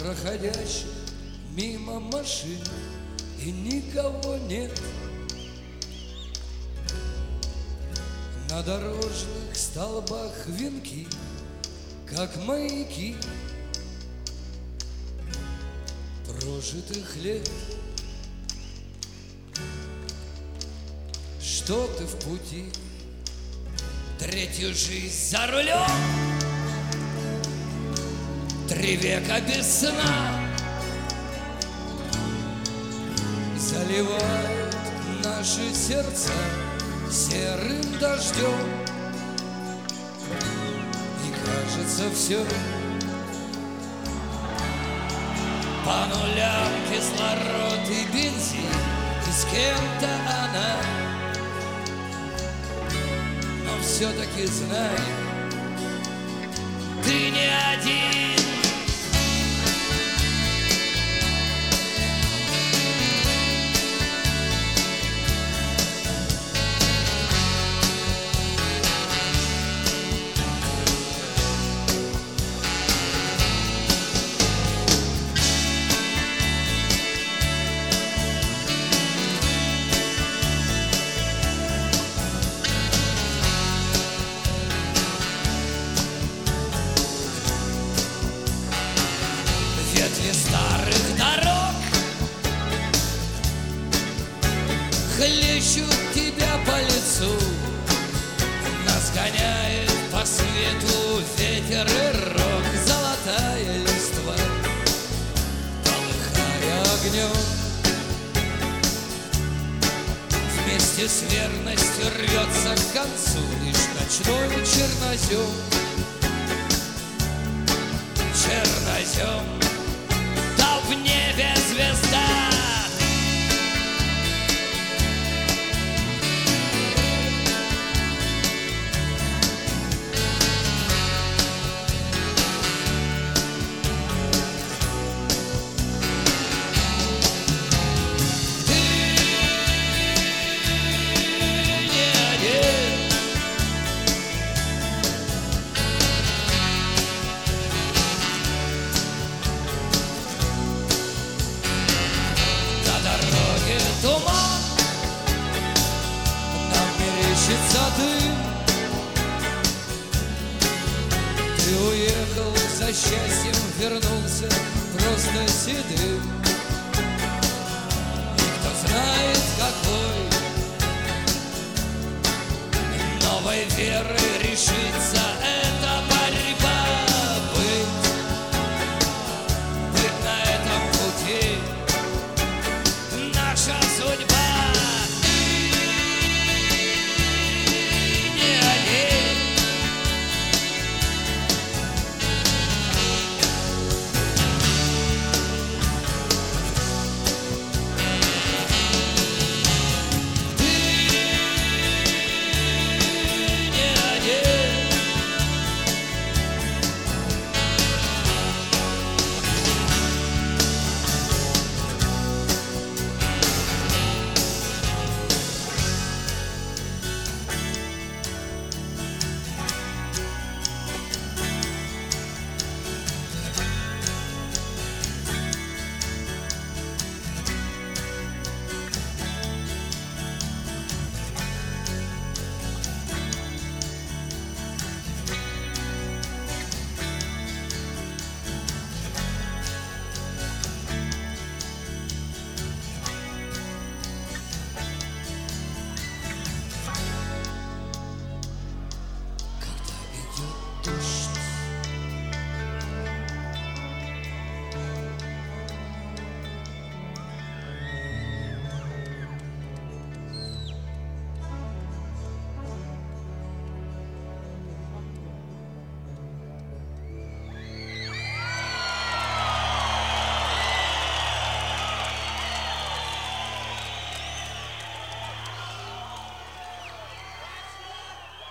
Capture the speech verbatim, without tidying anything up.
проходящих мимо машин, и никого нет. На дорожных столбах венки, как маяки прожитых лет. Что ты в пути, третью жизнь за рулем, три века без сна заливают наши сердца серым дождем. И кажется все по нулям, кислород и бензин, и с кем-то она. Но все-таки знай, ты не один. Ветви старых дорог хлещут тебя по лицу, нас гоняет по свету ветер и рок, золотая листва, полыхая огнем. Вместе с верностью рвется к концу лишь ночной чернозем. Чернозем, там в небе звезда. Туман, нам мерещится дым. Ты уехал за счастьем, вернулся просто седым. И кто знает какой новой веры